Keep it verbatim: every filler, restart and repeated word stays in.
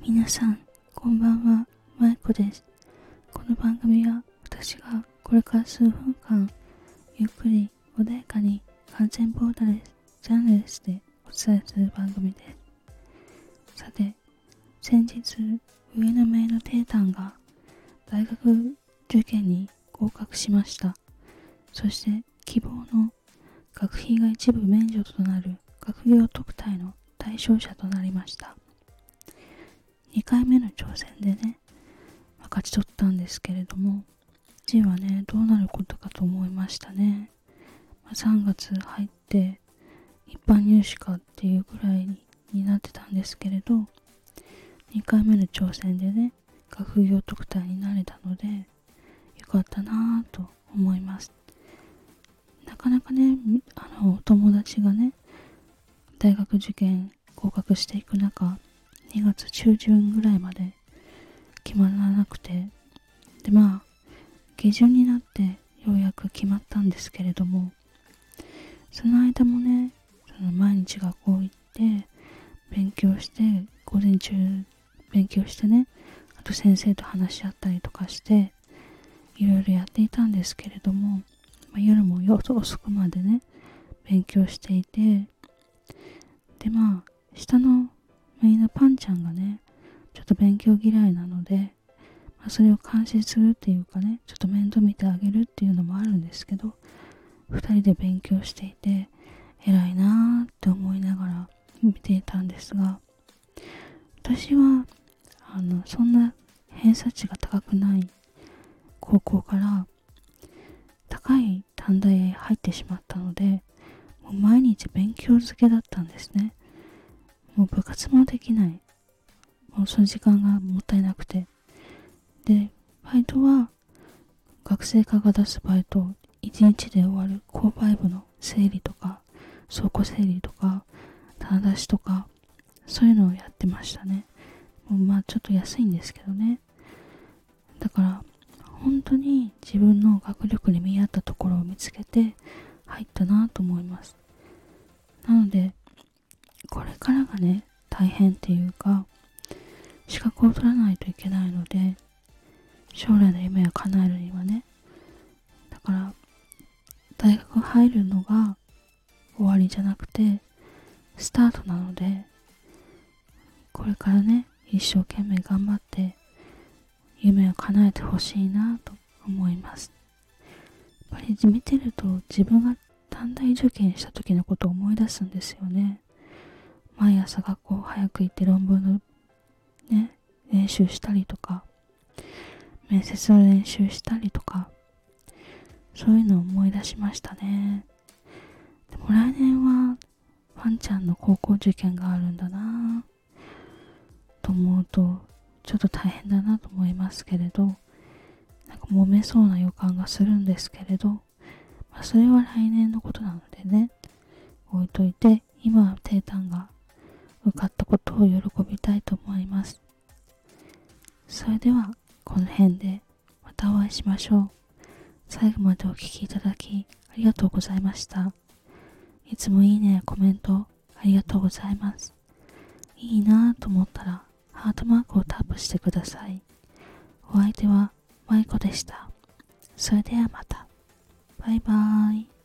皆さん、こんばんは、まいこです。この番組は私がこれから数分間、ゆっくり穏やかに完全ボーダレス、ジャンルレスでお伝えする番組です。さて、先日、上の姪のテータンが大学受験に合格しました。そして希望の学費が一部免除となる学業特待の対象者となりました。にかいめの挑戦でね、まあ、勝ち取ったんですけれども、次はね、どうなることかと思いましたね。まあ、さんがつ入って一般入試かっていうぐらいに、になってたんですけれど、にかいめの挑戦でね、学業特待になれたので、よかったなぁと思います。なかなかね、あの、お友達がね、大学受験合格していく中、にがつちゅうじゅんぐらいまで決まらなくて、でまあ下旬になってようやく決まったんですけれども、その間もね、その毎日学校行って勉強して、午前中勉強してね、あと先生と話し合ったりとかしていろいろやっていたんですけれども、まあ、夜も遅くまでね勉強していて、でまあ下の姪のパンちゃんがね、ちょっと勉強嫌いなので、まあ、それを監視するっていうかね、ちょっと面倒見てあげるっていうのもあるんですけど、二人で勉強していて、偉いなーって思いながら見ていたんですが、私は、あの、そんな偏差値が高くない高校から高い短大へ入ってしまったので、もう毎日勉強漬けだったんですね。もう部活もできない。もうその時間がもったいなくて。で、バイトは学生課が出すバイト、いちにちで終わる購買部の整理とか、倉庫整理とか、棚出しとか、そういうのをやってましたね。もうまあちょっと安いんですけどね。だから、本当に自分の学力に見合ったところを見つけて入ったなと思います。なので、これからがね、大変っていうか、資格を取らないといけないので、将来の夢を叶えるにはね、だから大学入るのが終わりじゃなくてスタートなので、これからね、一生懸命頑張って夢を叶えてほしいなと思います。やっぱり見てると自分が短大受験した時のことを思い出すんですよね。毎朝学校早く行って論文のね、練習したりとか、面接の練習したりとか、そういうのを思い出しましたね。でも来年はワンちゃんの高校受験があるんだなぁと思うと、ちょっと大変だなと思いますけれど、なんか揉めそうな予感がするんですけれど、まあ、それは来年のことなのでね、置いといて、今はテータンが受かったことを喜びたいと思います。それではこの辺でまたお会いしましょう。最後までお聞きいただきありがとうございました。いつもいいねやコメントありがとうございます。いいなぁと思ったらハートマークをタップしてください。お相手はまいこでした。それではまた。バイバーイ。